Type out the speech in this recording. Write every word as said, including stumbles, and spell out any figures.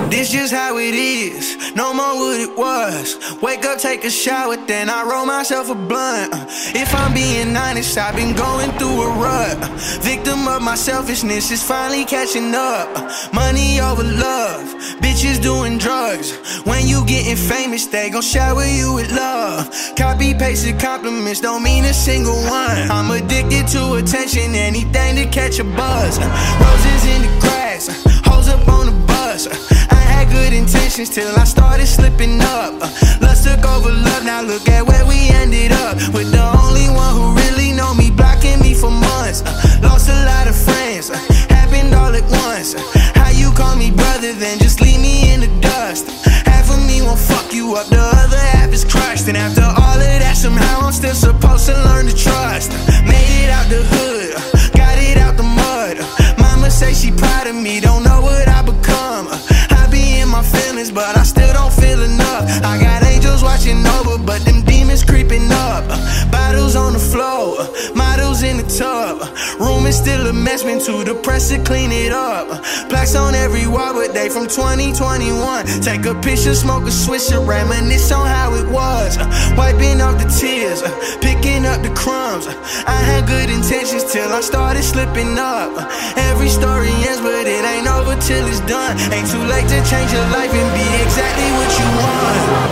This just how it is, no more what it was. Wake up, take a shower, then I roll myself a blunt. If I'm being honest, I've been going through a rut. Victim of my selfishness is finally catching up. Money over love, bitches doing drugs. When you getting famous, they gon' shower you with love. Copy pasted compliments don't mean a single one. I'm addicted to attention, anything to catch a buzz. Roses in the grass, hoes up on the bus. I had good intentions till I started slipping up. Lust took over love, now look at where we ended up. With the only one who really know me blocking me for months. Lost a lot of friends, happened all at once. How you call me brother, then just leave me in the dust. Half of me won't fuck you up, the other half is crushed. And after all of that, somehow I'm still supposed to learn to trust. Made it out the hood, got it out the mud. Mama say she proud of me, don't know what I become. I be in my feelings, but I still don't feel enough. I got angels watching over, but them demons creeping up. Bottles on the floor, models in the tub. Room is still a mess, been too depressed to clean it up. Plaques on every wall, but they from twenty twenty-one. Take a picture, smoke a swisher, reminisce on how it was. Wiping off the tears, picking up the crumbs. I had good intentions till I started slipping up. Every story ends, but it ain't over till it's done. Ain't too late to change your life and be exactly what you want.